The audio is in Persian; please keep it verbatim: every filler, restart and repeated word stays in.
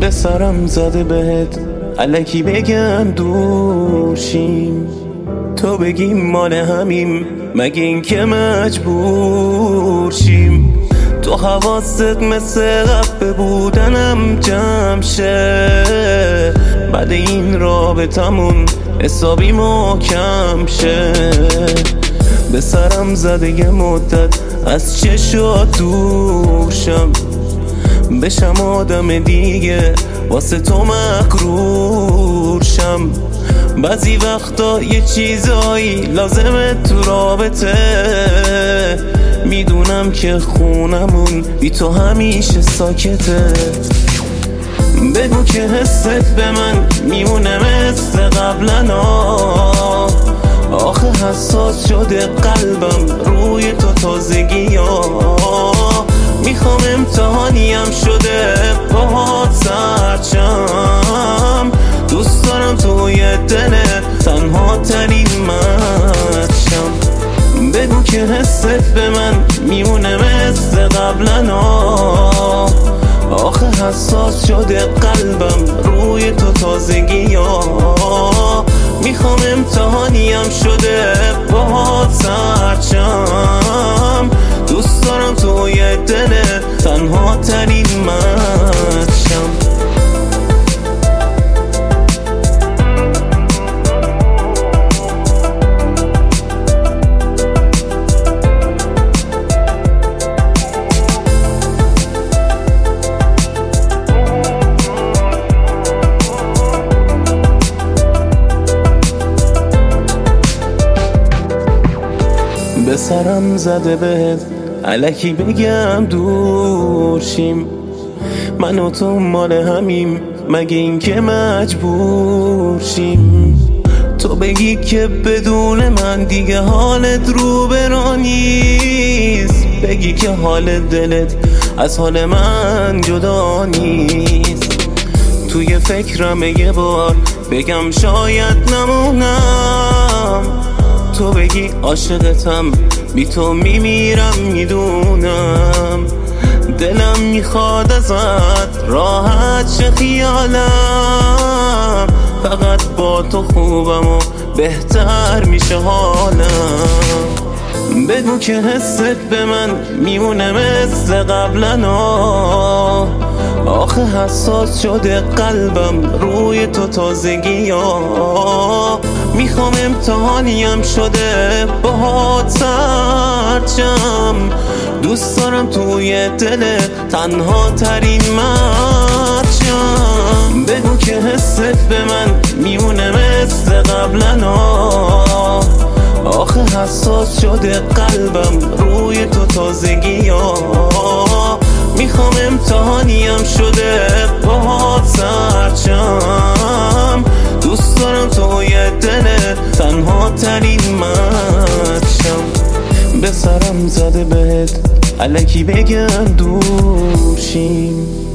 به سرم زده بهت الکی بگم دورشیم، تو بگی مال همیم مگه این که مجبور شیم. تو حواست مثل قبل بودنم جمع شه، بعد این رابطمون حسابی محکم شه. به سرم زده یه مدت از چشات دور شم، بشم آدم دیگه واسه تو مغرور شم. بعضی وقتا یه چیزایی لازمه تو رابطه، میدونم که خونمون بی تو همیشه ساکته. بگو که حست به من میمونه مثل قبلنا، آخه حساس شده قلبم روی تو تازگی ها. میخوام امتحانیم شده باهات سرچم، دوست دارم توی دل تنها ترین من شم. بگو که حست به من میمونه مثل قبلنا، آخه حساس شده قلبم روی تو تازگی ها. میخوام امتحانیم شده باهات سرچم، دوست دارم توی دل تنها ترین من شم. به سرم زده بهت الکی بگم دورشیم، من و تو مال همیم مگه این که مجبور شیم. تو بگی که بدون من دیگه حالت رو برا نیست، بگی که حال دلت از حال من جدا نیست. توی فکرم یه بار بگم شاید نمونم، تو بگی عاشقتم بی تو میمیرم میدونم. دلم میخواد ازت راحت شه خیالم، فقط با تو خوبم و بهتر میشه حالم. بگو که حست به من میمونه مثل قبلنا، آخه حساس شده قلبم روی تو تازگی ها. میخوام امتحانیم شده باهات سرچم، دوست دارم توی دل تنها ترین من شم. بگو که حست به من میمونه مثل قبلنا، آخه حساس شده قلبم روی تو تازگی ها. میخوام امتحانیم شده باهات سرچم، دوست دارم توی دل تنها ترین من شم. به سرم زده بهت الکی بگم دورشیم.